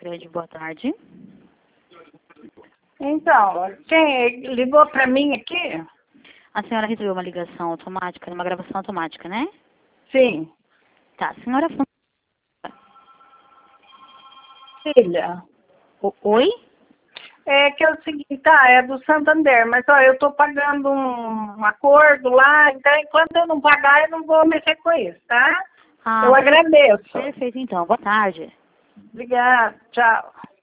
Cicred, boa tarde. Então, quem ligou para mim aqui? A senhora recebeu uma ligação automática, uma gravação automática, né? Sim. Tá, a senhora... Filha, Oi? é que é o seguinte, é do Santander, mas ó, eu tô pagando um acordo lá, então enquanto eu não pagar, eu não vou mexer com isso, tá? Ah, Eu agradeço. perfeito, então. Boa tarde. Obrigada, tchau.